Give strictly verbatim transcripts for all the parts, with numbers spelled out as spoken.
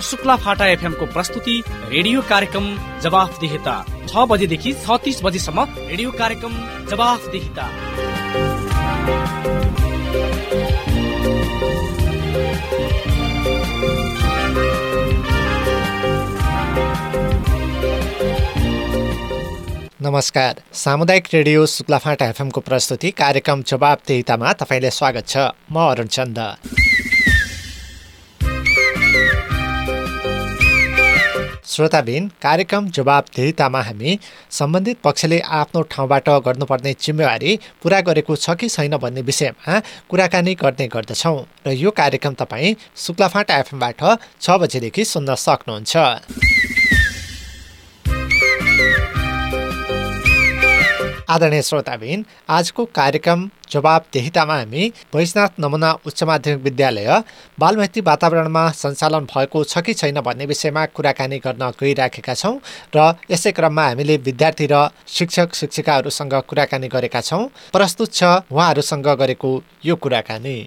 शुक्ला फाटा एफएम को प्रस्तुति रेडियो कार्यक्रम जवाफदेहिता छ बजेदेखि छत्तीस बजेसम्म रेडियो कार्यक्रम जवाफदेहिता। नमस्कार, सामुदायिक रेडियो शुक्लाफाटा एफएमको प्रस्तुति कार्यक्रम जवाफदेहितामा तपाईँलाई स्वागत छ। म अरुण चन्द। श्रोताबिन, कार्यक्रम जवाफदेहितामा हामी सम्बन्धित पक्षले आफ्नो ठाउँबाट गर्नुपर्ने जिम्मेवारी पुरा गरेको छ कि छैन भन्ने विषयमा कुराकानी गर्ने गर्दछौँ र यो कार्यक्रम तपाईँ शुक्लाफाटा एफएमबाट छ बजेदेखि सुन्न सक्नुहुन्छ। आदरणीय श्रोताबिन, आजको कार्यक्रम जवाफदेहितामा हामी बैजनाथ नमुना उच्च माध्यमिक विद्यालय बालमैत्री वातावरणमा सञ्चालन भएको छ कि छैन भन्ने विषयमा कुराकानी गर्न गइराखेका छौँ र यसै क्रममा हामीले विद्यार्थी र शिक्षक शिक्षिकाहरूसँग कुराकानी गरेका छौँ। प्रस्तुत छ उहाँहरूसँग गरेको यो कुराकानी।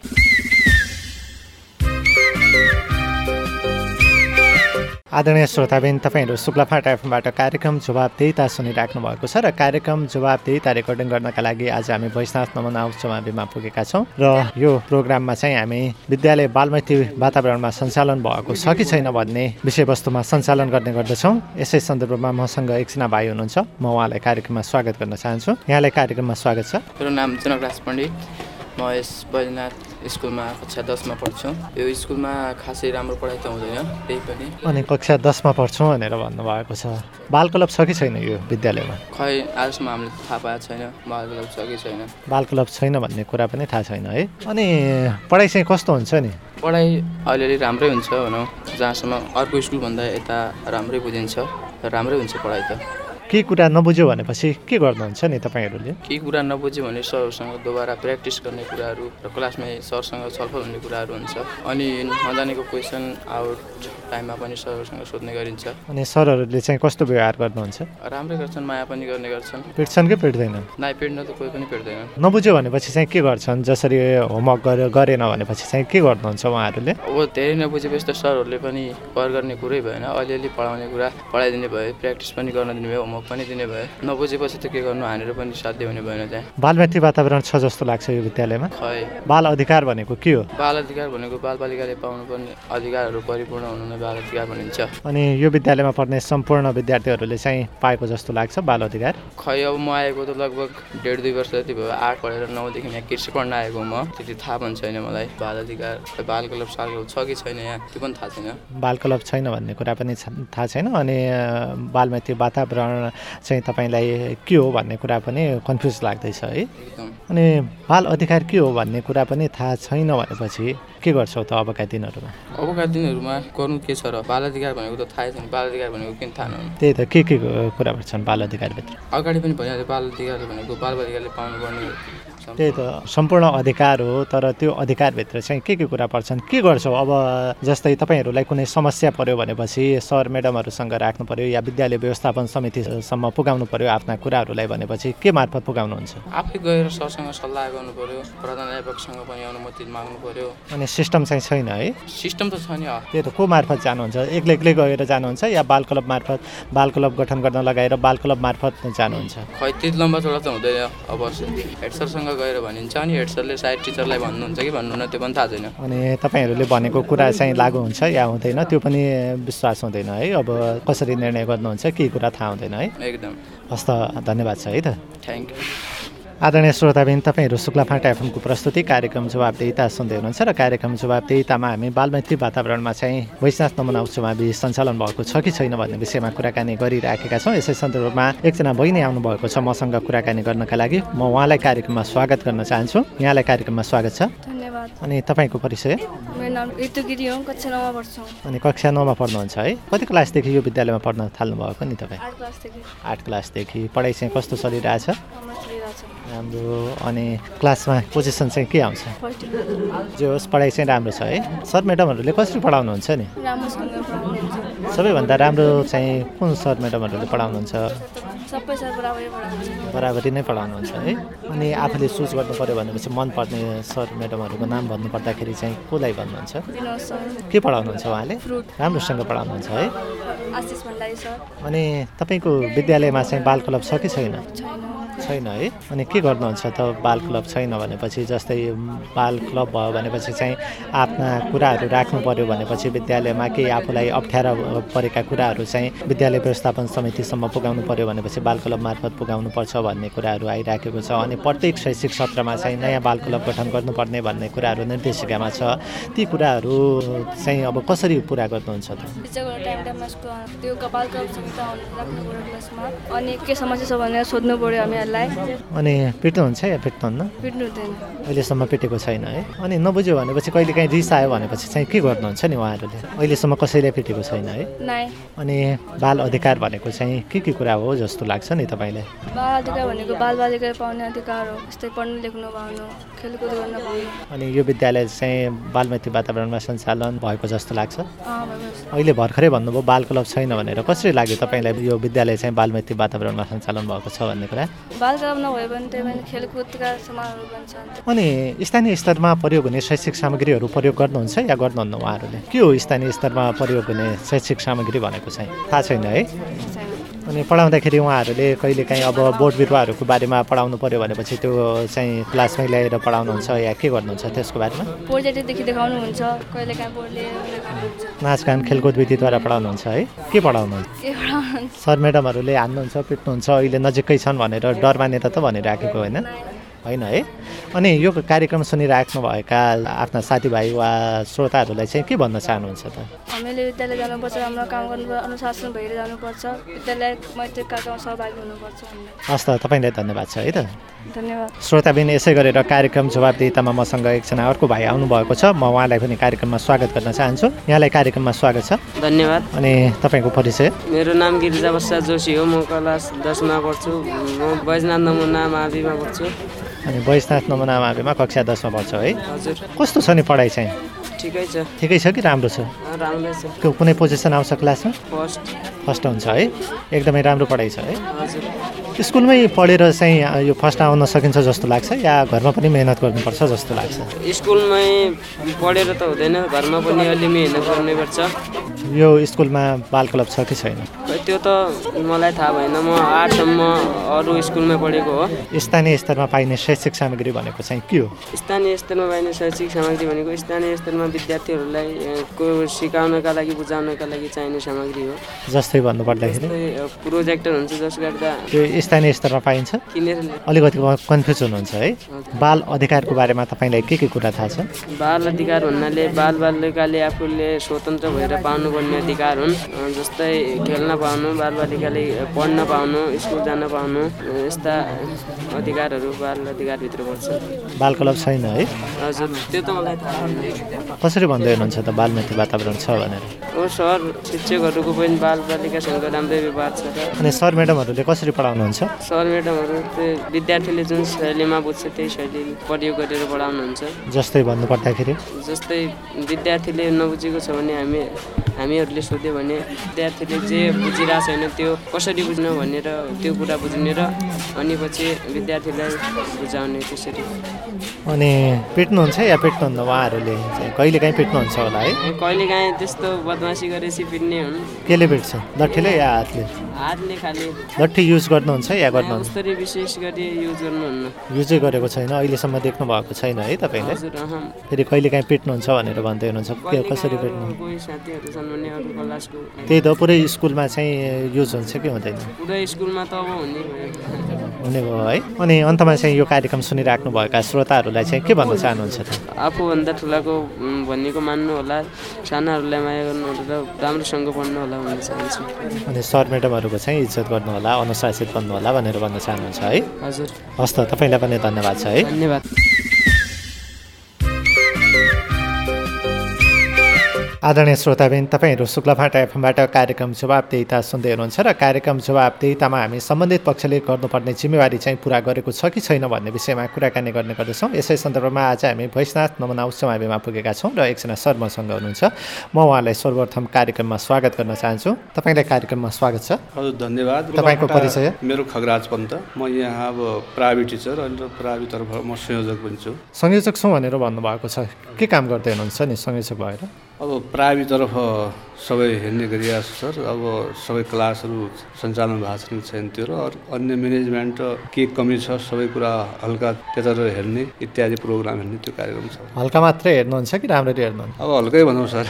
आदरणीय श्रोताबिन, तपाईँहरू शुक्लाफाटा एफएमबाट कार्यक्रम जवाफदेहिता सुनिराख्नु भएको छ र कार्यक्रम जवाफदेहिता रेकर्डिङ गर्नका लागि आज हामी बैजनाथ नमुना उच्च माविमा पुगेका छौँ र यो प्रोग्राममा चाहिँ हामी विद्यालय बालमैत्री वातावरणमा सञ्चालन भएको छ कि छैन भन्ने विषयवस्तुमा सञ्चालन गर्ने गर्दछौँ। यसै सन्दर्भमा मसँग एकजना भाइ हुनुहुन्छ, म उहाँलाई कार्यक्रममा स्वागत गर्न चाहन्छु। यहाँलाई कार्यक्रममा स्वागत छ। मेरो नाम जनकराज पण्डित, म यस बैजनाथ स्कुलमा कक्षा दसमा पढ्छु। यो स्कुलमा खासै राम्रो पढाइ त हुँदैन, त्यही पनि। अनि कक्षा दसमा पढ्छौँ भनेर भन्नुभएको छ। बाल क्लब छ कि छैन यो विद्यालयमा? खै आजसम्म हामीले थाहा पाएको छैन बाल क्लब छ कि छैन। बाल क्लब छैन भन्ने कुरा पनि थाहा छैन है। अनि पढाइ चाहिँ कस्तो हुन्छ नि? पढाइ अलिअलि राम्रै हुन्छ भनौँ, जहाँसम्म अर्को स्कुलभन्दा यता राम्रै बुझिन्छ, राम्रै हुन्छ पढाइ त। के कुरा नबुझ्यो भनेपछि के गर्नुहुन्छ नि तपाईँहरूले? के कुरा नबुझ्यो भने सरहरूसँग दोबारा प्र्याक्टिस गर्ने कुराहरू र क्लासमै सरसँग छलफल हुने कुराहरू हुन्छ। अनि नजानेको क्वेसन आउट टाइममा पनि सरहरूसँग सोध्ने गरिन्छ। अनि सरहरूले चाहिँ कस्तो व्यवहार गर्नुहुन्छ? राम्रै गर्छन्, माया पनि गर्ने गर्छन्। पिट्छन् कि पिट्दैनन्? नाइ, पिट्न त कोही पनि पिट्दैन। नबुझ्यो भनेपछि चाहिँ के गर्छन्? जसरी होमवर्क गरेन भनेपछि चाहिँ के गर्नुहुन्छ उहाँहरूले? अब धेरै नबुझेपछि त सरहरूले पनि कर गर्ने कुरै भएन, अलिअलि पढाउने कुरा पढाइदिने भयो, प्र्याक्टिस पनि गर्न दिने भयो, होमवर्क पनि दिने भयो। नबुझेपछि त के गर्नु, हानेर पनि साध्य हुने भएन। त्यहाँ बालमैत्री वातावरण छ जस्तो लाग्छ यो विद्यालयमा। खै, बाल अधिकार भनेको के हो? बाल अधिकार भनेको बालबालिकाले पाउनुपर्ने अधिकारहरू परिपूर्ण हुनु नै बाल अधिकार भनिन्छ। अनि यो विद्यालयमा पढ्ने सम्पूर्ण विद्यार्थीहरूले चाहिँ पाएको जस्तो लाग्छ बाल अधिकार? खै, अब म आएको त लगभग डेढ दुई वर्ष जति भयो। आठ पढेर नौदेखि यहाँ कृषि पढ्न आएको म, त्यति थाहा पनि छैन मलाई बाल अधिकार, बाल क्लब साल क्लब छ कि छैन यहाँ त्यो पनि थाहा छैन। बाल क्लब छैन भन्ने कुरा पनि थाहा छैन। अनि बालमैत्री वातावरण चाहिँ तपाईँलाई के हो भन्ने कुरा पनि कन्फ्युज लाग्दैछ है। अनि बाल अधिकार के हो भन्ने कुरा पनि थाहा छैन भनेपछि के गर्छौ त अबका दिनहरूमा? अबका दिनहरूमा गर्नु के छ र? बाल अधिकार भनेको त थाहै छैन, बाल अधिकार भनेको किन थाहा नहुनु? त्यही त, के के कुराहरू छन् बाल अधिकारभित्र? अगाडि पनि भनिहाल्यो, बाल अधिकार भनेको बालबालिकाले पाउनुपर्ने। त्यही त सम्पूर्ण अधिकार हो, तर त्यो अधिकारभित्र चाहिँ के के कुरा पर्छन्? के गर्छौ अब? जस्तै तपाईँहरूलाई कुनै समस्या पर्यो भनेपछि सर म्याडमहरूसँग राख्नु पर्यो या विद्यालय व्यवस्थापन समितिसम्म पुगाउनु पर्यो आफ्ना कुराहरूलाई भनेपछि के मार्फत पुगाउनुहुन्छ? आफै गएर सरसँग सल्लाह गर्नु पर्यो, प्रधानाध्यापकसँग पनि अनुमति माग्नु पर्यो। अनि सिस्टम चाहिँ छैन है? सिस्टम त छ नि। त्यही त, को मार्फत जानुहुन्छ? एक्लै एक्लै गएर जानुहुन्छ या बाल क्लब मार्फत बाल क्लब गठन गर्न लगाएर बाल क्लब मार्फत जानुहुन्छ? खै, त्यति लम्बा चौडा त हुँदैन। अब हेड सरसँग गएर भनिन्छ, अनि हेड सरले सायद टिचरलाई भन्नुहुन्छ कि भन्नुहुन्न त्यो पनि थाहा छैन। अनि तपाईँहरूले भनेको कुरा चाहिँ लागु हुन्छ या हुँदैन त्यो पनि विश्वास हुँदैन है। अब कसरी निर्णय गर्नुहुन्छ के कुरा थाहा हुँदैन है। एकदम। हस् त, धन्यवाद छ है त। Thank you. आदरणीय श्रोताबिन, तपाईँहरू शुक्लाफाटा एफएमको प्रस्तुति कार्यक्रम जवाफदेहिता सुन्दै हुनुहुन्छ र कार्यक्रम जवाफदेहितामा हामी बालमैत्री वातावरणमा चाहिँ बैजनाथ नमुना उच्च मावि सञ्चालन भएको छ कि छैन भन्ने विषयमा कुराकानी गरिराखेका छौँ। यसै सन्दर्भमा एकजना बहिनी आउनुभएको छ मसँग कुराकानी गर्नका लागि। म उहाँलाई कार्यक्रममा स्वागत गर्न चाहन्छु। यहाँलाई कार्यक्रममा स्वागत छ। धन्यवाद। अनि तपाईँको परिचय? मेरो नाम ऋतु गिरी हो, कक्षा नौमा पढ्छु। अनि कक्षा नौमा पढ्नुहुन्छ है। कति क्लासदेखि यो विद्यालयमा पढ्न थाल्नुभएको नि तपाईँ? आठ क्लासदेखि। आठ क्लासदेखि। पढाइ चाहिँ कस्तो चलिरहेछ? चलिरहेछ। राम्रो। अनि क्लासमा पोजिसन चाहिँ के आउँछ? जे होस् पढाइ चाहिँ राम्रो छ है। सर म्याडमहरूले कसरी पढाउनुहुन्छ नि? राम्रोसँग पढाउनुहुन्छ। सबैभन्दा राम्रो चाहिँ कुन सर म्याडमहरूले पढाउनुहुन्छ? सबै सर बराबरै पढाउँछ। बराबरी नै पढाउनुहुन्छ है। अनि आफूले चुज गर्नु पर्यो भनेपछि मनपर्ने सर म्याडमहरूको नाम भन्नुपर्दाखेरि चाहिँ कसलाई भन्नुहुन्छ? विनोद सर। के पढाउनुहुन्छ उहाँले? फ्रुट। राम्रोसँग पढाउनुहुन्छ है। आशिष भण्डारी सर। अनि तपाईँको विद्यालयमा चाहिँ बाल क्लब छ कि छैन? छैन। छैन है। अनि के गर्नुहुन्छ त बाल क्लब छैन भनेपछि? जस्तै बाल क्लब भयो भनेपछि चाहिँ आफ्ना कुराहरू राख्नु पर्यो भनेपछि विद्यालयमा केही आफूलाई अप्ठ्यारो परेका कुराहरू चाहिँ विद्यालय व्यवस्थापन समितिसम्म पुगाउनु पर्यो भनेपछि बाल क्लब मार्फत पुगाउनु पर्छ भन्ने कुराहरू आइराखेको छ। अनि प्रत्येक शैक्षिक सत्रमा चाहिँ नयाँ बाल क्लब गठन गर्नुपर्ने भन्ने कुराहरू निर्देशिकामा छ। ती कुराहरू चाहिँ अब कसरी पुरा गर्नुहुन्छ त? टिचरको टाइम टाइममा त्यो बाल क्लब समिति राख्नु पर्यो क्लासमा। अनि के समस्या छ भनेर सोध्नु पर्यो हामीहरूलाई। अनि पिट्नुहुन्छ या पिट्नुहुन्न? पिट्नु हुँदैन। अहिलेसम्म पिटेको छैन है। अनि नबुझ्यो भनेपछि कहिले काहीँ रिस आयो भनेपछि चाहिँ के गर्नुहुन्छ नि उहाँहरूले? अहिलेसम्म कसैले पिटेको छैन है। नाइ। अनि बाल अधिकार भनेको चाहिँ के के कुरा हो जस्तो लाग्छ नि तपाईँलाई? बाल अधिकार भनेको बाल बालिकाले पाउने अधिकार हो। जस्तै पढ्नु लेख्नु पाउनु, खेलकुद गर्न पाउनु। अनि यो विद्यालय चाहिँ बालमित्र वातावरणमा सञ्चालन भएको जस्तो लाग्छ? अँ भएको। अहिले भर्खरै भन्नुभयो बाल क्लब छैन भनेर। कसरी लाग्यो तपाईँलाई यो विद्यालय चाहिँ बालमित्र वातावरणमा सञ्चालन भएको छ भन्ने कुरा? बाल क्लब नभए भने त्यही भने खेलकुदका समारोहहरू बन्छ। अनि स्थानीय स्तरमा प्रयोग हुने शैक्षिक सामग्रीहरू प्रयोग गर्नुहुन्छ या गर्नुहुन्न उहाँहरूले? के हो स्थानीय स्तरमा प्रयोग हुने शैक्षिक सामग्री भनेको चाहिँ थाहा छैन है। अनि पढाउँदाखेरि उहाँहरूले कहिलेकाहीँ अब बोट बिरुवाहरूको बारेमा पढाउनु पर्यो भनेपछि त्यो चाहिँ क्लासमै ल्याएर पढाउनुहुन्छ या के गर्नुहुन्छ त्यसको बारेमा? प्रोजेक्टदेखि देखाउनुहुन्छ, कहिलेकाहीँ बोर्डले देखाउनुहुन्छ। नाचगान खेलकुद विधिद्वारा पढाउनुहुन्छ है। के पढाउनुहुन्छ? के पढाउनुहुन्छ? सर म्याडमहरूले हान्नुहुन्छ पिट्नुहुन्छ अहिले नजिकै छन् भनेर डर मानेर त भनिराखेको होइन होइन है। अनि यो कार्यक्रम सुनिराख्नुभएका आफ्ना साथीभाइ वा श्रोताहरूलाई चाहिँ के भन्न चाहनुहुन्छ त? हामीले विद्यालय जानुपर्छ, राम्रो काम गर्नुपर्छ, अनुशासन भएर जानुपर्छ, विद्यालय मैत्री कार्यक्रममा सहभागी हुनुपर्छ। हस् त, तपाईँलाई धन्यवाद छ है त। धन्यवाद। श्रोताबिन, यसै गरेर कार्यक्रम जवाबदेहितामा मसँग एकजना अर्को भाइ आउनुभएको छ। म उहाँलाई पनि कार्यक्रममा स्वागत गर्न चाहन्छु। यहाँलाई कार्यक्रममा स्वागत छ। धन्यवाद। अनि तपाईँको परिचय? मेरो नाम गिरिजा प्रसाद जोशी हो। म क्लास दसमा पढ्छु। म बैजनाथ नमुना माविमा पढ्छु। अनि बैजनाथ नमुना माविमा कक्षा दसमा पढ्छ है। हजुर। कस्तो छ नि पढाइ चाहिँ? ठिकै छ। ठिकै छ कि राम्रो छ? राम्रै छ। कुनै पोजिसन आउँछ क्लासमा? फर्स्ट। फर्स्ट हुन्छ है। एकदमै राम्रो पढाइ छ है। हजुर। स्कुलमै पढेर चाहिँ यो फर्स्ट आउन सकिन्छ जस्तो लाग्छ या घरमा पनि मेहनत गर्नुपर्छ जस्तो लाग्छ? स्कुलमै पढेर त हुँदैन, घरमा पनि अलि मेहनत गर्नुपर्छ। यो स्कुलमा बाल क्लब छ कि छैन? त्यो त मलाई थाहा भएन। म आठसम्म अरू स्कुलमा पढेको हो। स्थानीय स्तरमा पाइने शैक्षिक सामग्री भनेको चाहिँ के हो? स्थानीय स्तरमा पाइने शैक्षिक सामग्री भनेको स्थानीय स्तरमा विद्यार्थीहरूलाई को सिकाउनका लागि बुझाउनका लागि चाहिने सामग्री हो। जस्तै भन्नुपर्दाखेरि प्रोजेक्टर हुन्छ जसले गर्दा त्यो स्थानीय स्तरमा पाइन्छ। किनेर अलिकति कन्फ्युज हुनुहुन्छ है। बाल अधिकारको बारेमा तपाईँलाई के के कुरा थाहा छ? बाल अधिकार भन्नाले बाल बालिकाले आफूले स्वतन्त्र भएर पाउनुपर्ने अधिकार हुन्। जस्तै खेल्न पाउनु, बाल बालिकाले पढ्न पाउनु, स्कुल जान पाउनु, यस्ता अधिकारहरू बाल अधिकारभित्र पर्छ। बाल क्लब छैन है? हजुर, त्यो त मलाई थाहा छैन। कसरी भन्दै हुनुहुन्छ त बालमित्र वातावरण छ भनेर? हो सर, शिक्षकहरूको पनि बाल बालिकासँग राम्रै व्यवहार छ। अनि सर म्याडमहरूले कसरी पढाउनुहुन्छ? सर म्याडमहरू त्यो विद्यार्थीले जुन शैलीमा बुझ्छ त्यही शैली प्रयोग गरेर पढाउनुहुन्छ। जस्तै भन्नुपर्दाखेरि जस्तै विद्यार्थीले नबुझेको छ भने हामी हामीहरूले सोध्यो भने विद्यार्थीले जे बुझिरहेको छैन त्यो कसरी बुझ्नु भनेर त्यो कुरा बुझ्ने र अनि पछि विद्यार्थीलाई बुझाउने त्यसरी। अनि पिट्नुहुन्छ या पिट्नुहुन्न उहाँहरूले? कहिलेकाहीँ पिट्नुहुन्छ होला है? कहिलेकाहीँ त्यस्तो बदमासी गरेपछि पिट्ने हुन्। केले पिट्छ? लट्ठीले या हातले? हातले खालि। लट्ठी युज गर्नुहुन्छ या गर्नुहुन्छ? उस्तरी विशेष गरी युज गर्नुहुन्न। युजै गरेको छैन, अहिलेसम्म देख्नु भएको छैन है तपाईँले? हजुर। अहँ। फेरि कहिलेकाहीँ पिट्नुहुन्छ भनेर भन्दै हुनुहुन्छ। के कसरी पिट्नु? कोही साथीहरू छन् भने अरू क्लासको। त्यही त, पुरै स्कुलमा चाहिँ युज हुन्छ कि हुँदैन? पुरै स्कुलमा त अब हुने हुने भयो है। अनि अन्तमा चाहिँ यो कार्यक्रम सुनिराख्नुभएका श्रोताहरूलाई चाहिँ के भन्न चाहनुहुन्छ त? आफूभन्दा ठुलाको भनेको मान्नु होला, सानाहरूलाई माया गर्नु होला र राम्रोसँग पढ्नु होला भन्न चाहन्छु। अनि सर म्याडमहरूको चाहिँ इज्जत गर्नु होला, अनुशासित बन्नु होला भनेर भन्न चाहनुहुन्छ है? हजुर। हस् त, तपाईँलाई पनि धन्यवाद छ है। धन्यवाद। आदरणीय श्रोताबिन, तपाईँहरू शुक्लाफाटा एफएमबाट कार्यक्रम जवाबदेहिता सुन्दै हुनुहुन्छ र कार्यक्रम जवाबदेहितामा हामी सम्बन्धित पक्षले गर्नुपर्ने जिम्मेवारी चाहिँ पुरा गरेको छ कि छैन भन्ने विषयमा कुराकानी गर्ने गर्दछौँ। यसै सन्दर्भमा आज हामी वैष्णव नमुना उच्च माविमा पुगेका छौँ र एकजना सर मसँग हुनुहुन्छ। म उहाँलाई सर्वप्रथम कार्यक्रममा स्वागत गर्न चाहन्छु। तपाईँलाई कार्यक्रममा स्वागत छ। हजुर, धन्यवाद। तपाईँको परिचय? मेरो खगराज पन्त, म यहाँ अब प्राइभेट टिचर अनि प्राइभेटतर्फ म संयोजक पनि छु। संयोजक छौँ भनेर भन्नुभएको छ, के काम गर्दै हुनुहुन्छ नि संयोजक भएर? अब प्राइभेटतर्फ सबै हेर्ने गरिरहेको छु सर। अब सबै क्लासहरू सञ्चालन भएको छैन छैन त्यो र अन्य म्यानेजमेन्ट के कमी छ सबै कुरा हल्का त्यतातिर हेर्ने इत्यादि प्रोग्राम हेर्ने त्यो कार्यक्रम छ। हल्का मात्रै हेर्नुहुन्छ कि राम्ररी हेर्नुहुन्छ? अब हल्कै भनौँ सर।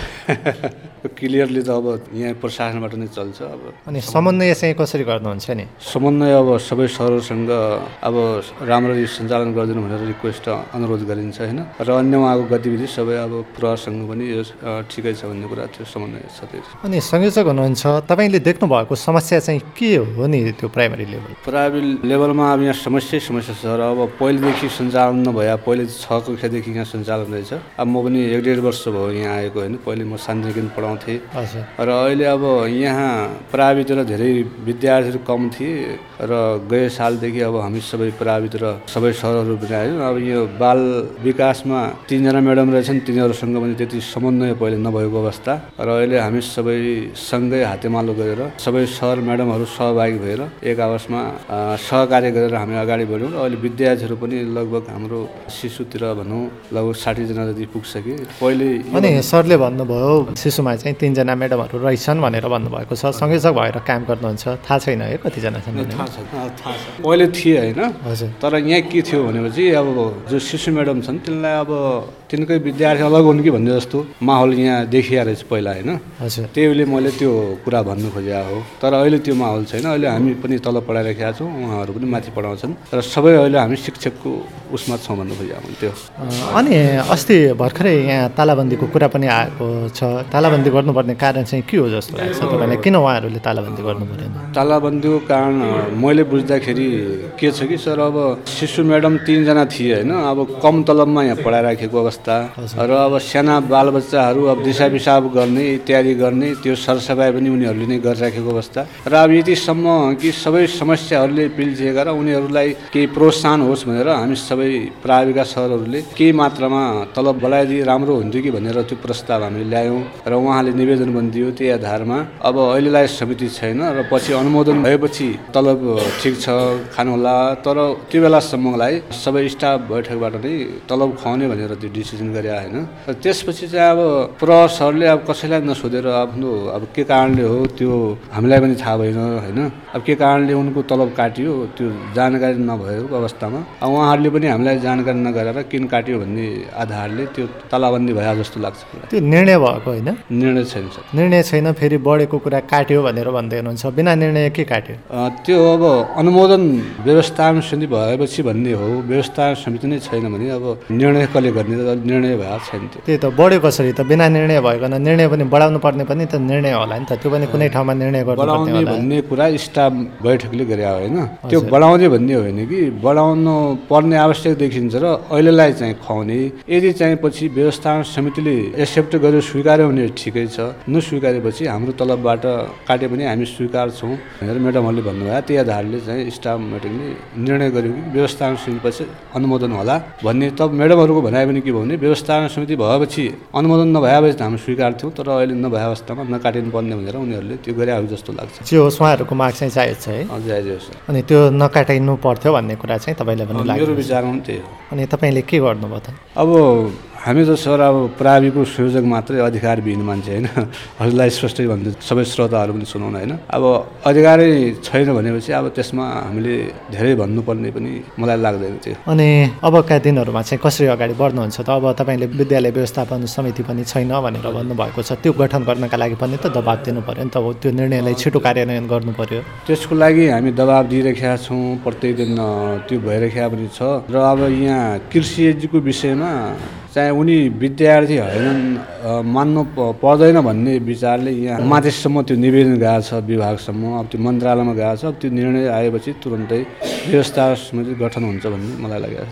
क्लियरली त अब यहाँ प्रशासनबाट नै चल्छ। अब अनि समन्वय चाहिँ कसरी गर्नुहुन्छ नि? समन्वय अब सबै सरहरूसँग अब राम्ररी सञ्चालन गरिदिनु भनेर रिक्वेस्ट अनुरोध गरिन्छ होइन, र अन्य उहाँको गतिविधि सबै अब प्रहरसँग पनि यो ठिकै छ भन्ने कुरा त्यो समन्वय छ। अनि संयोजक हुनुहुन्छ, तपाईँले देख्नु भएको समस्या चाहिँ के हो नि त्यो प्राइमेरी लेभल? प्राइमेरी लेभलमा अब यहाँ समस्या समस्या छ र अब पहिलेदेखि सञ्चालन नभए पहिले छ कक्षादेखि यहाँ सञ्चालन रहेछ। अब म पनि एक डेढ वर्ष भयो यहाँ आएको होइन। पहिले म शान्तिनिकेतन पढाउँथेँ र अहिले अब यहाँ प्राइभेट र धेरै विद्यार्थीहरू कम थिए र गए सालदेखि अब हामी सबै प्राइभेट र सबै सरहरू पनि आयो। अब यो बाल विकासमा तिनजना म्याडम रहेछन्, तिनीहरूसँग पनि त्यति समन्वय पहिले नभएको अवस्था र अहिले हामी सबै सँगै हातेमालो गरेर सबै सर म्याडमहरू सहभागी भएर एक आपसमा सहकार्य गरेर हामी अगाडि बढ्यौँ र अहिले विद्यार्थीहरू पनि लगभग हाम्रो शिशुतिर भनौँ लगभग साठीजना जति पुग्छ कि पहिले। अनि सरले भन्नुभयो शिशुमा चाहिँ तिनजना म्याडमहरू रहेछन् भनेर भन्नुभएको छ, संयोजक भएर काम गर्नुहुन्छ, थाहा छैन है कतिजना छन्? थाहा छ, थाहा छ। पहिले थिए होइन। हजुर। तर यहाँ के थियो भनेपछि अब जो शिशु म्याडम छन् तिनलाई अब तिनकै विद्यार्थी अलग हुन् कि भन्ने जस्तो माहौल यहाँ देखिया रहेछ पहिला होइन। हजुर। त्यही मैले त्यो कुरा भन्नु खोजेको हो। तर अहिले त्यो माहौल छैन। अहिले हामी पनि तल पढाइरहेका छौँ, उहाँहरू पनि माथि पढाउँछन् र सबै अहिले हामी शिक्षकको उसमा छौँ भन्नु खोजेको त्यो। अनि अस्ति भर्खरै यहाँ तालाबन्दीको कुरा पनि आएको छ। तालाबन्दी गर्नुपर्ने कारण चाहिँ के हो जस्तो लाग्छ तपाईँलाई? किन उहाँहरूले तालाबन्दी गर्नु परेन? तालाबन्दीको कारण मैले बुझ्दाखेरि के छ कि सर, अब शिशु म्याडम तिनजना थिए होइन। अब कम तलबमा यहाँ पढाइराखेको अवस्था र अब साना बालबच्चाहरू अब दिशा पिसाब गर्ने इत्यादि गर्ने त्यो सरसफाइ पनि उनीहरूले नै गरिराखेको अवस्था र अब यतिसम्म कि सबै समस्याहरूले पिल्झिएका र उनीहरूलाई केही प्रोत्साहन होस् भनेर हामी सबै प्राविका सरहरूले केही मात्रामा तलब बढाइदिए राम्रो हुन्थ्यो कि भनेर त्यो प्रस्ताव हामीले ल्यायौँ र उहाँले निवेदन पनि दियो। त्यही आधारमा अब अहिलेलाई समिति छैन र पछि अनुमोदन भएपछि तलब ठिक छ खानुहोला, तर त्यो बेलासम्मलाई सबै स्टाफ बैठकबाट नै तलब खुवाउने भनेर त्यो डिसिजन गरे होइन। र त्यसपछि चाहिँ अब प्रहरले अब कसैलाई नसोधेर आफ्नो अब के कारणले हो त्यो हामीलाई पनि थाहा भएन होइन। अब के कारणले उनको तलब काटियो त्यो जानकारी नभएको अवस्थामा अब उहाँहरूले पनि हामीलाई जानकारी नगरेर किन काट्यो भन्ने आधारले त्यो तालाबन्दी भयो जस्तो लाग्छ। त्यो निर्णय भएको होइन? निर्णय छैन सर। निर्णय छैन, फेरि बढेको कुरा काट्यो भनेर भन्दै हुनुहुन्छ। बिना निर्णय के काट्यो? त्यो अब अनुमोदन व्यवस्थापन समिति भएपछि भन्ने हो। व्यवस्थापन समिति नै छैन भने अब निर्णय कसले गर्ने? निर्णय भएको छैन त्यो। त्यही त बढ्यो कसरी त? बिना निर्णय भएकोन निर्णय पनि बढाउनु पर्ने पनि त निर्णय होला नि त। त्यो पनि कुनै ठाउँमा निर्णय गर्नुपर्ने होला भन्ने कुरा स्टाफ बैठकले गरे होइन। त्यो बढाउने भन्ने होइन कि बढाउनु पर्ने आवश्यक देखिन्छ र अहिलेलाई चाहिँ खुवाउने। यदि चाहिँ पछि व्यवस्थापन समितिले एक्सेप्ट गरेर स्वीकार्यो भने ठिकै छ, नस्वीकारेपछि हाम्रो तलबबाट काटे पनि हामी स्वीकार छौँ भनेर म्याडमहरूले भन्नुभयो। त्यही आधारले चाहिँ स्टाफ मिटिङले निर्णय गर्यो कि व्यवस्थापन समितिपछि अनुमोदन होला भन्ने। तब म्याडमहरूको भनाइ पनि के भयो भने व्यवस्थापन समिति भएपछि अनुमोदन नभएपछि त हामी स्वीकार थियौँ, तर अहिले नभए अवस्थामा नकाटिनु पर्ने भनेर उनीहरूले त्यो गरे हो जस्तो लाग्छ। जे होस् उहाँहरूको माग चाहिँ जायज छ है? जायज होस्। अनि त्यो नकाटिनु पर्थ्यो भन्ने कुरा चाहिँ तपाईँलाई पनि लाग्छ? मेरो विचारमा पनि त्यही हो। अनि तपाईँले के गर्नुभयो त? अब हामी त सर अब प्राविको संयोजक मात्रै अधिकारविहीन मान्छे होइन। हजुरलाई स्पष्टै भन्छु, सबै श्रोताहरू पनि सुनाउन होइन। अब अधिकारै छैन भनेपछि अब त्यसमा हामीले धेरै भन्नुपर्ने पनि मलाई लाग्दैन त्यो। अनि अबका दिनहरूमा चाहिँ कसरी अगाडि बढ्नुहुन्छ त? अब तपाईँले विद्यालय व्यवस्थापन समिति पनि छैन भनेर भन्नुभएको छ, त्यो गठन गर्नका लागि पनि त दबाब दिनु पऱ्यो नि त। हो त्यो निर्णयलाई छिटो कार्यान्वयन गर्नु पऱ्यो। त्यसको लागि हामी दबाब दिइरहेका छौँ, प्रत्येक दिन त्यो भइरहेका पनि छ। र अब यहाँ कृषि एजुको विषयमा चाहिँ उनी विद्यार्थी होइनन् मान्नु पर्दैन भन्ने विचारले यहाँ माथिसम्म त्यो निवेदन गएको छ विभागसम्म। अब त्यो मन्त्रालयमा गएको छ। अब त्यो निर्णय आएपछि तुरन्तै व्यवस्था समिति गठन हुन्छ भन्ने मलाई लागेको छ।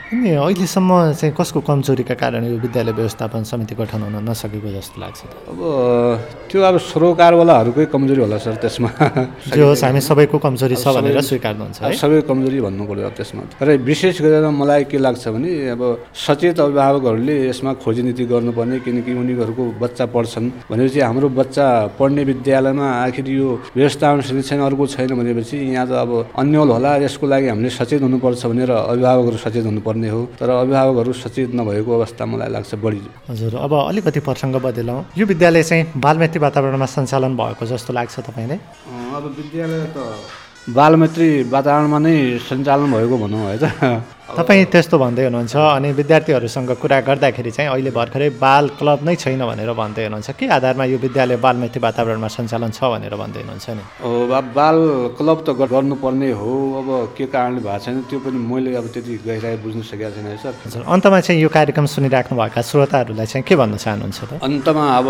अनि अहिलेसम्म चाहिँ कसको कमजोरीका कारण यो विद्यालय व्यवस्थापन समिति गठन हुन नसकेको जस्तो लाग्छ त? अब त्यो अब सरोकारवालाहरूकै कमजोरी होला सर त्यसमा। जो होस् हामी सबैको कमजोरी छ भनेर स्वीकार्नुहुन्छ है? सबै कमजोरी भन्नु पर्यो त्यसमा। तर विशेष गरेर मलाई के लाग्छ भने अब सचेत अभिभावकहरूले यसमा खोजी नीति गर्नुपर्ने, किनकि उनीहरूको बच्चा पढ्छन् भनेपछि हाम्रो बच्चा पढ्ने विद्यालयमा आखिर यो व्यवस्थापन समिति छैन, अर्को छैन भनेपछि यहाँ त अब अन्यल होला। यसको लागि हामीले सचेत हुनुपर्छ भनेर अभिभावकहरू सचेत हुनुपर्ने हो। तर अभिभावकहरू सचेत नभएको अवस्था मलाई लाग्छ बढी। हजुर, अब अलिकति प्रसङ्ग बदलौँ। यो विद्यालय चाहिँ बालमैत्री वातावरणमा सञ्चालन भएको जस्तो लाग्छ तपाईँलाई? अब विद्यालय त बालमैत्री वातावरणमा नै सञ्चालन भएको भनौँ है त। तपाईँ त्यस्तो भन्दै हुनुहुन्छ अनि विद्यार्थीहरूसँग कुरा गर्दाखेरि चाहिँ अहिले भर्खरै बाल क्लब नै छैन भनेर भन्दै हुनुहुन्छ। के आधारमा यो विद्यालय बालमैत्री वातावरणमा सञ्चालन छ भनेर भन्दै हुनुहुन्छ नि? अब बाल क्लब त गर्नुपर्ने हो, अब के कारणले भएको छैन त्यो पनि मैले अब त्यति गहिराई बुझ्न सकेको छैन है सर। हजुर, अन्तमा चाहिँ यो कार्यक्रम सुनिराख्नुभएका श्रोताहरूलाई चाहिँ के भन्न चाहनुहुन्छ त? अन्तमा अब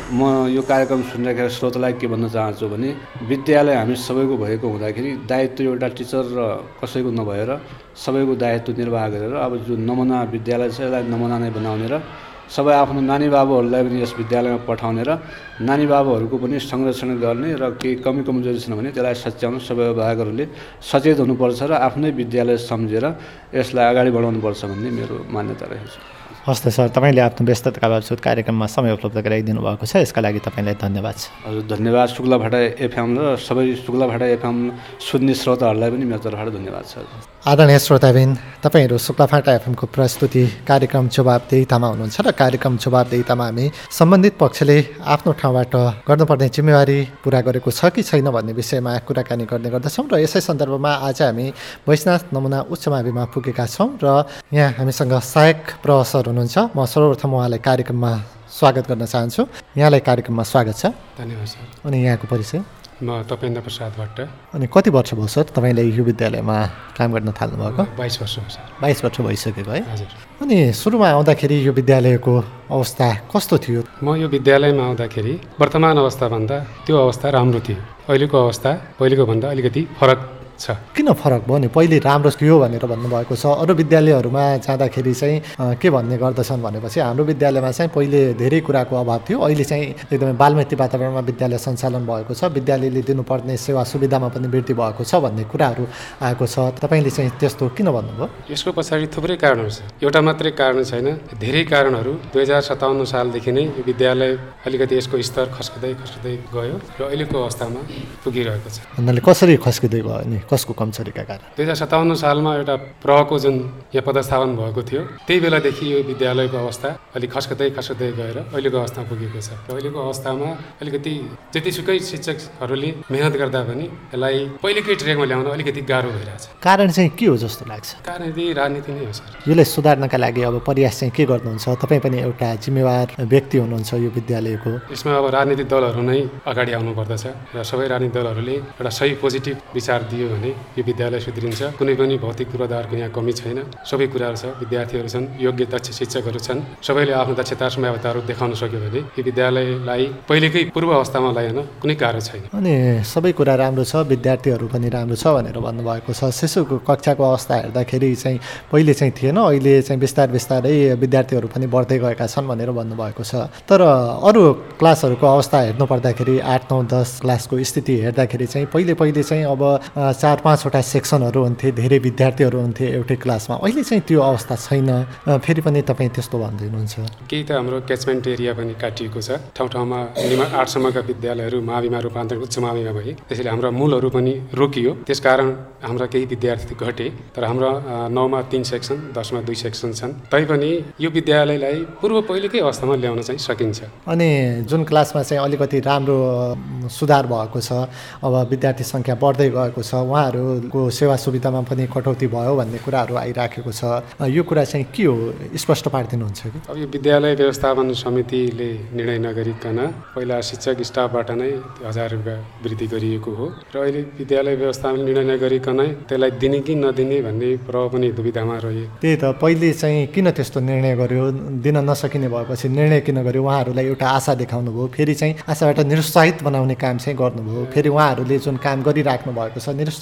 म यो कार्यक्रम सुनिराखेका श्रोतालाई के भन्न चाहन्छु भने विद्यालय हामी सबैको भएको हुँदाखेरि दायित्व एउटा टिचर र कसैको नभएर सबैको दायित्व निर्वाह गरेर अब जो नमुना विद्यालय छ यसलाई नमुना नै बनाउने र सबै आफ्नो नानी बाबुहरूलाई पनि यस विद्यालयमा पठाउने र नानी बाबुहरूको पनि संरक्षण गर्ने र केही कमी कमजोरी छन् भने त्यसलाई सच्याउन सबै अभिभावकहरूले सचेत हुनुपर्छ र आफ्नै विद्यालय सम्झेर यसलाई अगाडि बढाउनुपर्छ भन्ने मेरो मान्यता रहेको छ। हस् त सर, तपाईँले आफ्नो व्यस्तताका बावजुद कार्यक्रममा समय उपलब्ध गराइदिनु भएको छ, यसका लागि तपाईँलाई धन्यवाद छ। हजुर धन्यवाद। शुक्लाभाटा एफएम र सबै शुक्लाभाटा एफएम सुन्ने श्रोताहरूलाई पनि मेरो तर्फबाट धन्यवाद छ। आदरणीय श्रोताबिन, तपाईँहरू शुक्लाभाटा एफएमको प्रस्तुति कार्यक्रम जवाबदेहितामा हुनुहुन्छ र कार्यक्रम जवाबदेहितामा हामी सम्बन्धित पक्षले आफ्नो ठाउँबाट गर्नुपर्ने जिम्मेवारी पुरा गरेको छ कि छैन भन्ने विषयमा कुराकानी गर्ने गर्दछौँ र यसै सन्दर्भमा आज हामी वैष्णव नमुना उच्च माविमा पुगेका छौँ र यहाँ हामीसँग सहायक प्रोफेसर हुनुहुन्छ। म सर्वप्रथम उहाँलाई कार्यक्रममा स्वागत गर्न चाहन्छु। यहाँलाई कार्यक्रममा स्वागत छ। धन्यवाद सर। अनि यहाँको परिचय? म तपेन्द्र प्रसाद भट्ट। अनि कति वर्ष भयो सर तपाईँले यो विद्यालयमा काम गर्न थाल्नुभएको? बाइस वर्ष हो सर। बाइस वर्ष भइसकेको है? हजुर। अनि सुरुमा आउँदाखेरि यो विद्यालयको अवस्था कस्तो थियो? म यो विद्यालयमा आउँदाखेरि वर्तमान अवस्थाभन्दा त्यो अवस्था राम्रो थियो। अहिलेको अवस्था पहिलेको भन्दा अलिकति फरक छ। किन फरक भयो नि? पहिले राम्रो थियो भनेर भन्नुभएको छ। अरू विद्यालयहरूमा जाँदाखेरि चाहिँ के भन्ने गर्दछन् भनेपछि हाम्रो विद्यालयमा चाहिँ पहिले धेरै कुराको अभाव थियो, अहिले चाहिँ एकदमै बालमैत्री वातावरणमा विद्यालय सञ्चालन भएको छ, विद्यालयले दिनुपर्ने सेवा सुविधामा पनि वृद्धि भएको छ भन्ने कुराहरू आएको छ। तपाईँले चाहिँ त्यस्तो किन भन्नुभयो? यसको पछाडि थुप्रै कारणहरू छ, एउटा मात्रै कारण छैन, धेरै कारणहरू। दुई हजार सताउन्न सालदेखि नै यो विद्यालय अलिकति यसको स्तर खस्किँदै खस्किँदै गयो र अहिलेको अवस्थामा पुगिरहेको छ। भन्नाले कसरी खस्किँदै गयो नि? कसको कमजोरीका कारण? दुई हजार सताउन्न सालमा एउटा प्रहको जुन यहाँ पदस्थापन भएको थियो त्यही बेलादेखि यो विद्यालयको अवस्था अलिक खस्किँदै खस्किँदै गएर अहिलेको अवस्थामा पुगेको छ। र अहिलेको अवस्थामा अलिकति जतिसुकै शिक्षकहरूले मेहनत गर्दा पनि यसलाई पहिलेकै ट्र्याकमा ल्याउन अलिकति गाह्रो भइरहेछ। कारण चाहिँ के हो जस्तो लाग्छ? कारण यदि राजनीति नै हो सर। यसलाई सुधार्नका लागि अब प्रयास चाहिँ के गर्नुहुन्छ? तपाईँ पनि एउटा जिम्मेवार व्यक्ति हुनुहुन्छ यो विद्यालयको। यसमा अब राजनीतिक दलहरू नै अगाडि आउनु पर्दछ र सबै राजनीतिक दलहरूले एउटा सही पोजिटिभ विचार दियो भने यो विद्यालय सुध्रिन्छ। कुनै पनि भौतिक पूर्वाधारको यहाँ कमी छैन, सबै कुराहरू छ, विद्यार्थीहरू छन्, योग्य दक्ष शिक्षकहरू छन्, सबैले आफ्नो दक्षता सम्भाव्यताहरू देखाउन सक्यो भने यो विद्यालयलाई पहिलेकै पूर्व अवस्थामा ल्याउन कुनै गाह्रो छैन। अनि सबै कुरा राम्रो छ, विद्यार्थीहरू पनि राम्रो छ भनेर भन्नुभएको छ। शिशुको कक्षाको अवस्था हेर्दाखेरि चाहिँ पहिले चाहिँ थिएन, अहिले चाहिँ बिस्तार बिस्तारै विद्यार्थीहरू पनि बढ्दै गएका छन् भनेर भन्नुभएको छ। तर अरू क्लासहरूको अवस्था हेर्नु पर्दाखेरि आठ नौ दस क्लासको स्थिति हेर्दाखेरि चाहिँ पहिले पहिले चाहिँ अब चार पाँचवटा सेक्सनहरू हुन्थे, धेरै विद्यार्थीहरू हुन्थे एउटै क्लासमा। अहिले चाहिँ त्यो अवस्था छैन, फेरि पनि तपाईँ त्यस्तो भन्दै हुनुहुन्छ। केही त हाम्रो क्याचमेन्ट एरिया पनि काटिएको छ, ठाउँ ठाउँमा निमा आठसम्मका विद्यालयहरू माविमा रूपान्तरण उच्च माविमा भए, त्यसैले हाम्रा मूलहरू पनि रोकियो। त्यसकारण हाम्रा केही विद्यार्थी घटे, तर हाम्रो नौमा तिन सेक्सन, दसमा दुई सेक्सन छन्। तैपनि यो विद्यालयलाई पूर्व पहिलेकै अवस्थामा ल्याउन चाहिँ सकिन्छ। अनि जुन क्लासमा चाहिँ अलिकति राम्रो सुधार भएको छ, अब विद्यार्थी सङ्ख्या बढ्दै गएको छ, उहाँहरूको सेवा सुविधामा पनि कटौती भयो भन्ने कुराहरू आइराखेको छ। यो कुरा चाहिँ के हो, स्पष्ट पारिदिनुहुन्छ कि? अब यो विद्यालय व्यवस्थापन समितिले निर्णय नगरिकन पहिला शिक्षक स्टाफबाट नै हजार रुपियाँ वृद्धि गरिएको हो र अहिले विद्यालय व्यवस्थापन निर्णय नगरिकन त्यसलाई दिने कि नदिने भन्ने प्रभाव पनि दुविधामा रहे। त्यही त, पहिले चाहिँ किन त्यस्तो निर्णय गर्यो? दिन नसकिने भएपछि निर्णय किन गर्यो? उहाँहरूलाई एउटा आशा देखाउनु भयो, फेरि चाहिँ आशाबाट निरुत्साहित बनाउने काम चाहिँ गर्नुभयो। फेरि उहाँहरूले जुन काम गरिराख्नु भएको छ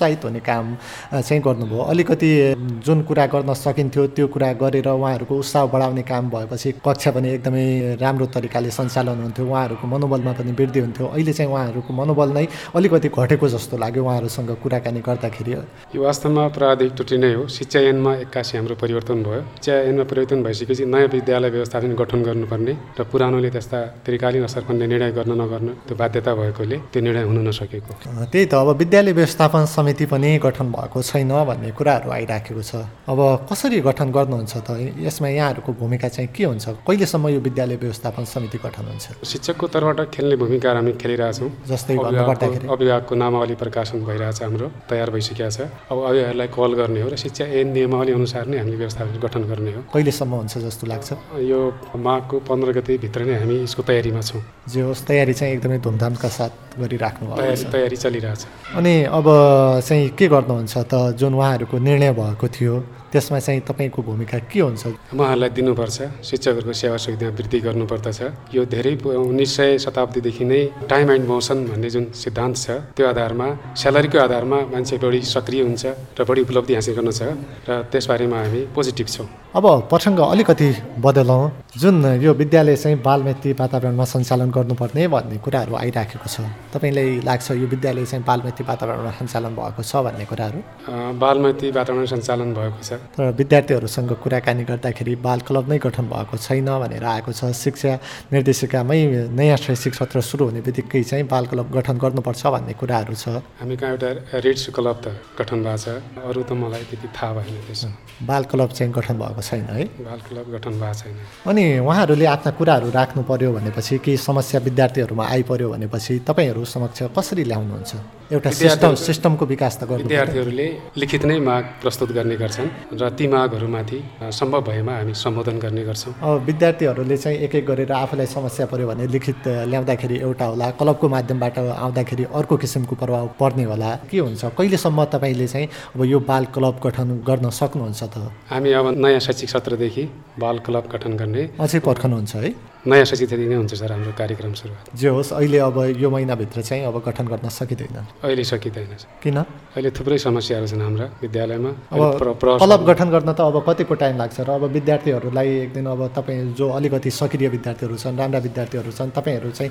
उत्साहित हुने काम चाहिँ गर्नुभयो। अलिकति जुन कुरा गर्न सकिन्थ्यो त्यो कुरा गरेर उहाँहरूको उत्साह बढाउने काम भएपछि कक्षा पनि एकदमै राम्रो तरिकाले सञ्चालन हुन्थ्यो, उहाँहरूको मनोबलमा पनि वृद्धि हुन्थ्यो। अहिले चाहिँ उहाँहरूको मनोबल नै अलिकति घटेको जस्तो लाग्यो उहाँहरूसँग कुराकानी गर्दाखेरि। यो वास्तवमा प्राविधिक त्रुटि नै हो। शिक्षा ऐनमा एक्कासी हाम्रो परिवर्तन भयो। शिक्षा ऐनमा परिवर्तन भइसकेपछि नयाँ विद्यालय व्यवस्थापन गठन गर्नुपर्ने र पुरानोले त्यस्ता दीर्घकालीन असर पर्ने निर्णय गर्न नगर्न त्यो बाध्यता भएकोले त्यो निर्णय हुन नसकेको। त्यही त अब विद्यालय व्यवस्थापन समिति पनि गठन भएको छैन भन्ने कुराहरू आइराखेको छ। अब कसरी गठन गर्नुहुन्छ त? यसमा यहाँहरूको भूमिका चाहिँ के हुन्छ? कहिलेसम्म यो विद्यालय व्यवस्थापन समिति गठन हुन्छ? शिक्षकको तर्फबाट खेल्ने भूमिका हामी खेलिरहेछौँ। जस्तै भन्नुपर्दाखेरि अभिभावकको नामावली प्रकाशन भइरहेछ, हाम्रो तयार भइसकेको छ। अब अभिभावकलाई कल गर्ने हो र शिक्षा ऐन नियमावली अनुसार नै हामीले व्यवस्थापन गठन गर्ने हो। कहिलेसम्म हुन्छ जस्तो लाग्छ? यो माघको पन्ध्र गते भित्र नै हामी यसको तयारीमा छौँ। जे होस्, तयारी चाहिँ एकदमै धुमधामका साथ गरिराख्नु भएको छ। तयारी चलिरहेछ। अनि अब चाहिँ के गर्नुहुन्छ त? जुन उहाँहरूको निर्णय भएको थियो त्यसमा चाहिँ तपाईँको भूमिका के हुन्छ? उहाँहरूलाई दिनुपर्छ, शिक्षकहरूको सेवा सुविधा वृद्धि गर्नुपर्दछ। यो धेरै उन्नाइस सय शताब्दीदेखि नै टाइम एन्ड मोसन भन्ने जुन सिद्धान्त छ त्यो आधारमा स्यालेरीको आधारमा मान्छे बढी सक्रिय हुन्छ र बढी उपलब्धि हासिल गर्न छ र त्यसबारेमा हामी पोजिटिभ छौँ। अब प्रसङ्ग अलिकति बदलौँ। जुन यो विद्यालय चाहिँ बालमित्र वातावरणमा सञ्चालन गर्नुपर्ने भन्ने कुराहरू आइराखेको छ, तपाईँलाई लाग्छ यो विद्यालय चाहिँ बालमित्र वातावरणमा सञ्चालन भएको छ भन्ने कुराहरू? बालमित्र वातावरण सञ्चालन भएको छ, तर विद्यार्थीहरूसँग कुराकानी गर्दाखेरि बाल क्लब नै गठन भएको छैन भनेर आएको छ। शिक्षा निर्देशिकामै नयाँ शैक्षिक सत्र सुरु हुने बित्तिकै चाहिँ बाल क्लब गठन गर्नुपर्छ भन्ने कुराहरू छ। हामी कहाँ एउटा रिड्स क्लब त गठन भएको छ, अरू त मलाई त्यति थाहा भएन। त्यसो बाल क्लब चाहिँ गठन भएको छैन है? बाल क्लब गठन भएको छैन। अनि उहाँहरूले आफ्ना कुराहरू राख्नु पर्यो भनेपछि केही समस्या विद्यार्थीहरूमा आइपर्यो भनेपछि तपाईँहरू समक्ष कसरी ल्याउनुहुन्छ? एउटा सिस्टम सिस्टमको विकास त गर्नु। विद्यार्थीहरूले लिखित नै माग प्रस्तुत गर्ने गर्छन् र ती मागहरूमाथि सम्भव भएमा हामी सम्बोधन गर्ने गर्छौँ। अब विद्यार्थीहरूले चाहिँ एक एक गरेर आफूलाई समस्या पर्यो भने लिखित ल्याउँदाखेरि एउटा होला, क्लबको माध्यमबाट आउँदाखेरि अर्को किसिमको प्रभाव पर्ने होला, के हुन्छ? कहिलेसम्म तपाईँले चाहिँ अब यो बाल क्लब गठन गर्न सक्नुहुन्छ त? हामी अब नयाँ शैक्षिक सत्रदेखि बाल क्लब गठन गर्ने अझै पर्खनुहुन्छ है? नयाँ शैक्षिक नै हुन्छ सर हाम्रो कार्यक्रम सुरुवात। जे होस्, अहिले अब यो महिनाभित्र चाहिँ अब गठन गर्न सकिँदैन? अहिले सकिँदैन। किन? अहिले थुप्रै समस्याहरू छन् हाम्रा विद्यालयमा। अब क्लब गठन गर्न त अब कतिको टाइम लाग्छ र अब विद्यार्थीहरूलाई एक दिन अब तपाईँ जो अलिकति सक्रिय विद्यार्थीहरू छन्, राम्रा विद्यार्थीहरू छन्, तपाईँहरू चाहिँ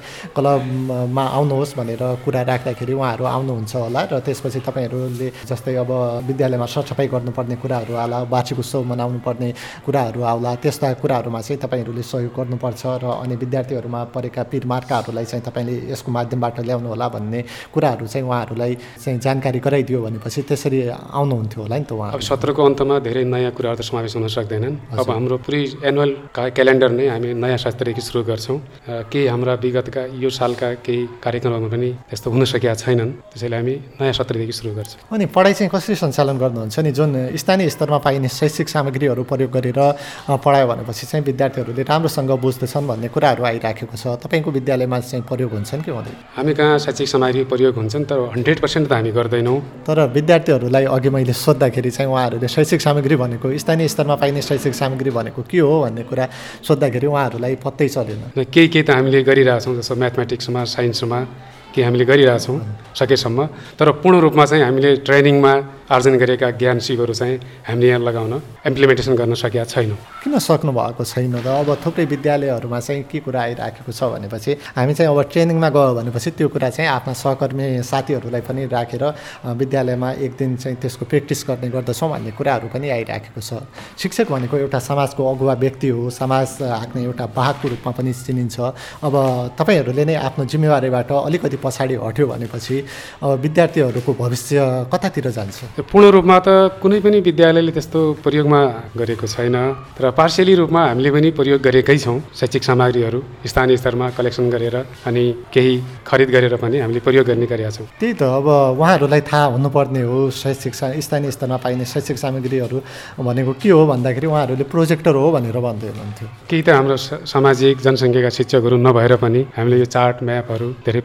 क्लबमा आउनुहोस् भनेर कुरा राख्दाखेरि उहाँहरू आउनुहुन्छ होला र त्यसपछि तपाईँहरूले जस्तै अब विद्यालयमा सरसफाइ गर्नुपर्ने कुराहरू आला, वार्षिक उत्सव मनाउनु पर्ने कुराहरू आउला, त्यस्ता कुराहरूमा चाहिँ तपाईँहरूले सहयोग गर्नुपर्छ र अनि विद्यार्थीहरूमा परेका पिरमार्काहरूलाई चाहिँ तपाईँले यसको माध्यमबाट ल्याउनु होला भन्ने कुराहरू चाहिँ उहाँहरूलाई चाहिँ जानकारी गराइदियो भनेपछि त्यसरी आउनुहुन्थ्यो होला नि त उहाँ? अब सत्रको अन्तमा धेरै नयाँ कुराहरू त समावेश हुन सक्दैनन्। अब हाम्रो पुरै एनुअल क्यालेन्डर नै हामी नयाँ सत्रदेखि सुरु गर्छौँ। केही हाम्रा विगतका यो सालका केही कार्यक्रमहरू पनि त्यस्तो हुन सकेका छैनन्, त्यसैले हामी नयाँ सत्रदेखि सुरु गर्छौँ। अनि पढाइ चाहिँ कसरी सञ्चालन गर्नुहुन्छ नि? जुन स्थानीय स्तरमा पाइने शैक्षिक सामग्रीहरू प्रयोग गरेर पढायो भनेपछि चाहिँ विद्यार्थीहरूले राम्रोसँग बुझ्दछन् भन्ने कुराहरू आइराखेको छ। तपाईँको विद्यालयमा चाहिँ प्रयोग हुन्छन् कि हुँदैन? हामी कहाँ शैक्षिक सामग्री प्रयोग हुन्छन् तर हन्ड्रेड पर्सेन्ट त हामी गर्दैनौँ। तर विद्यार्थीहरूलाई अघि मैले सोद्धाखेरि चाहिँ उहाँहरूले शैक्षिक सामग्री भनेको स्थानीय स्तरमा पाइने शैक्षिक सामग्री भनेको के हो भन्ने कुरा सोद्धाखेरि उहाँहरूलाई पत्तै चलेन। केही केही त हामीले गरिरहेछौँ, जस्तो म्याथमेटिक्समा, साइन्समा केही हामीले गरिरहेछौँ सकेसम्म, तर पूर्ण रूपमा चाहिँ हामीले ट्रेनिङमा आर्जन गरेका ज्ञान सिपहरू चाहिँ हामीले यहाँ लगाउन इम्प्लिमेन्टेसन गर्न सकेका छैनौँ। किन सक्नु भएको छैन र? अब थुप्रै विद्यालयहरूमा चाहिँ के कुरा आइराखेको छ भनेपछि हामी चाहिँ अब ट्रेनिङमा गयो भनेपछि त्यो कुरा चाहिँ आफ्ना सहकर्मी साथीहरूलाई पनि राखेर विद्यालयमा एक दिन चाहिँ त्यसको प्र्याक्टिस गर्ने गर्दछौँ भन्ने कुराहरू पनि आइराखेको छ। शिक्षक भनेको एउटा समाजको अगुवा व्यक्ति हो, समाज हाँक्ने एउटा वाहकको रूपमा पनि चिनिन्छ। अब तपाईँहरूले नै आफ्नो जिम्मेवारीबाट अलिकति पछाडि हट्यो भनेपछि अब विद्यार्थीहरूको भविष्य कतातिर जान्छ? पूर्ण रूपमा त कुनै पनि विद्यालयले त्यस्तो प्रयोगमा गरेको छैन, तर पार्सियली रूपमा हामीले पनि प्रयोग गरेकै छौँ। शैक्षिक सामग्रीहरू स्थानीय स्तरमा कलेक्सन गरेर अनि केही खरिद गरेर पनि हामीले प्रयोग गर्ने गरेका छौँ। त्यही त अब उहाँहरूलाई थाहा हुनुपर्ने हो शैक्षिक स्थानीय स्तरमा पाइने शैक्षिक सामग्रीहरू भनेको के हो भन्दाखेरि उहाँहरूले प्रोजेक्टर हो भनेर भन्दै हुनुहुन्थ्यो। केही त हाम्रो सामाजिक जनसङ्ख्याका शिक्षकहरू नभएर पनि हामीले यो चार्ट म्यापहरू धेरै प्रस्तुत गर्न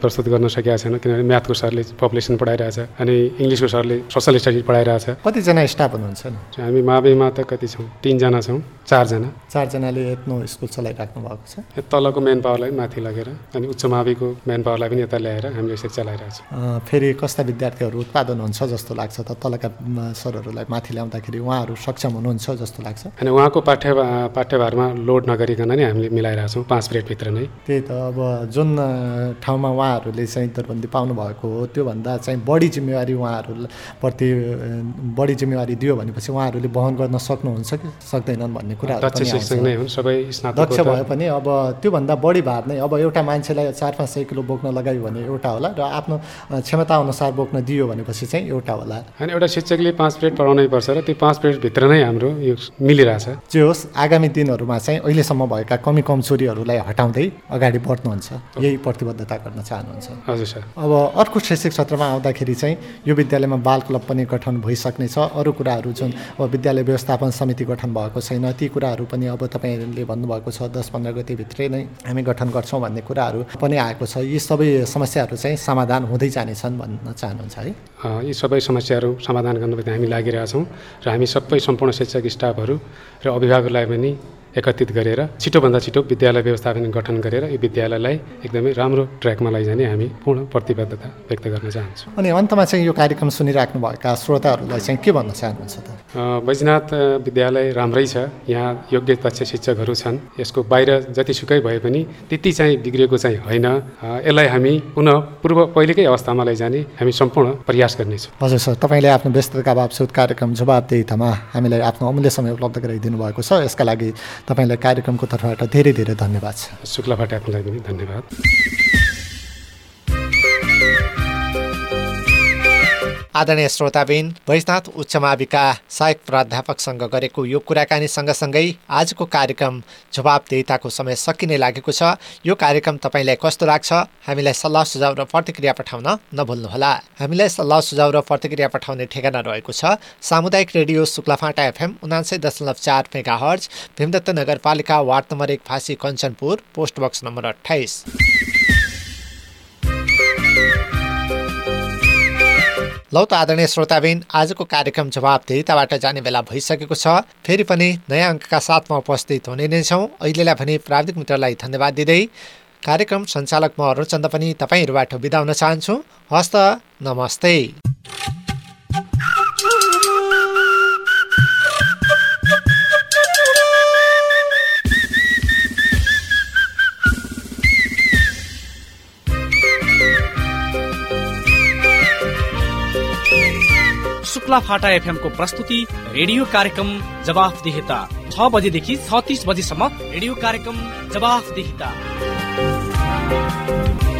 हुन सकेका छैन, किनभने म्याथको सरले पपुलेसन पढाइरहेछ अनि इङ्ग्लिसको सरले सोसल स्टडिज पढाइरहेछ। कतिजना स्टाफ हुनुहुन्छ नि? हामी माविमा त कति छौँ, तिनजना छौँ, चारजना चारजनाले एथ्नो स्कुल चलाइराख्नु भएको छ। तलको मेन पावरलाई माथि लगेर अनि उच्च माविको मेन पावरलाई पनि यता ल्याएर हामीले यसरी चलाइरहेको छौँ। फेरि कस्ता विद्यार्थीहरू उत्पादन हुन्छ जस्तो लाग्छ त तलका सरहरूलाई माथि ल्याउँदाखेरि उहाँहरू सक्षम हुनुहुन्छ जस्तो लाग्छ? अनि उहाँको पाठ्य पाठ्यभारमा लोड नगरिकन नै हामीले मिलाइरहेको छौँ पाँच पिरियडभित्र नै। त्यही त अब जुन ठाउँमा उहाँहरूले चाहिँ दरबन्दी पाउनु भएको हो त्योभन्दा चाहिँ बढी जिम्मेवारी उहाँहरूप्रति बढी जिम्मेवारी दियो भनेपछि उहाँहरूले वहन गर्न सक्नुहुन्छ कि सक्दैनन् भन्ने कुराहरू पनि दक्ष नै हुन्, सबै दक्ष भए पनि अब त्योभन्दा बढी भार नै अब एउटा मान्छेलाई चार पाँच सय किलो बोक्न लगायो भने एउटा होला र आफ्नो क्षमता अनुसार बोक्न दियो भनेपछि चाहिँ एउटा होला। अनि एउटा शिक्षकले पाँच पिरियड पढाउनै पर्छ र त्यो पाँच पिरियडभित्र नै हाम्रो यो मिलिरहेछ। जे होस् आगामी दिनहरूमा चाहिँ अहिलेसम्म भएका कमी कमजोरीहरूलाई हटाउँदै अगाडि बढ्नुहुन्छ, यही प्रतिबद्धता गर्न चाहनुहुन्छ? हजुर सर। अब अर्को शैक्षिक क्षेत्रमा आउँदाखेरि चाहिँ यो विद्यालयमा बाल क्लब पनि गठन भइसक्नेछ, अरू कुराहरू जुन अब विद्यालय व्यवस्थापन समिति गठन भएको छैन ती कुराहरू पनि अब तपाईँहरूले भन्नुभएको छ दस पन्ध्र गतिभित्रै नै हामी गठन गर्छौँ भन्ने कुराहरू पनि आएको छ। यी सबै समस्याहरू चाहिँ समाधान हुँदै जानेछन् भन्न चाहनुहुन्छ है? यी सबै समस्याहरू समाधान गर्नुपर्ने हामी लागिरहेछौँ र हामी सबै सम्पूर्ण शिक्षक स्टाफहरू र अभिभावकहरूलाई पनि एकत्रित गरेर छिटोभन्दा छिटो विद्यालय व्यवस्थापन गठन गरेर यो विद्यालयलाई एकदमै राम्रो ट्र्याकमा लैजाने हामी पूर्ण प्रतिबद्धता व्यक्त गर्न चाहन्छौँ। अनि अन्तमा चाहिँ यो कार्यक्रम सुनिराख्नुभएका श्रोताहरूलाई चाहिँ के भन्न चाहनुहुन्छ त? बैजनाथ विद्यालय राम्रै छ, यहाँ योग्य दक्ष शिक्षकहरू छन्, यसको बाहिर जतिसुकै भए पनि त्यति चाहिँ बिग्रिएको चाहिँ होइन। यसलाई हामी पुनः पूर्व पहिलेकै अवस्थामा लैजाने हामी सम्पूर्ण प्रयास गर्नेछौँ। हजुर सर, तपाईँले आफ्नो व्यस्तताका बावजुद कार्यक्रम जवाबदेहितामा हामीलाई आफ्नो अमूल्य समय उपलब्ध गराइदिनु भएको छ, यसका लागि तपाईँलाई कार्यक्रमको तर्फबाट धेरै धेरै धन्यवाद छ। शुक्ला भट्टराईलाई पनि धन्यवाद। आदरणीय श्रोताबिन, बैजनाथ उच्च माविका सहायक प्राध्यापकसँग गरेको यो कुराकानी सँगसँगै आजको कार्यक्रम जवाबदेहिताको समय सकिने लागेको छ। यो कार्यक्रम तपाईँलाई कस्तो लाग्छ हामीलाई सल्लाह सुझाव र प्रतिक्रिया पठाउन नभुल्नुहोला। हामीलाई सल्लाह सुझाव र प्रतिक्रिया पठाउने ठेगाना रहेको छ सामुदायिक रेडियो शुक्लाफाटा एफएम उनान्सय दशमलव चार मेगा हर्ज, भीमदत्त नगरपालिका वार्ड नम्बर एक फाँसी कञ्चनपुर, पोस्ट बक्स नम्बर अठाइस। लौ त आदरणीय श्रोताबिन, आजको कार्यक्रम जवाबदेहिताबाट जाने बेला भइसकेको छ। फेरि पनि नयाँ अङ्कका साथमा उपस्थित हुने नै छौँ। अहिलेलाई भने प्राविधिक मित्रलाई धन्यवाद दिँदै कार्यक्रम सञ्चालक म अरुणचन्द पनि तपाईँहरूबाट बिदा हुन चाहन्छु। हस्त नमस्ते। शुक्लाफाटा एफएम को प्रस्तुति रेडियो कार्यक्रम जवाफदेहिता छ बजेदेखि छत्तीस बजेसम्म रेडियो कार्यक्रम जवाफदेहिता।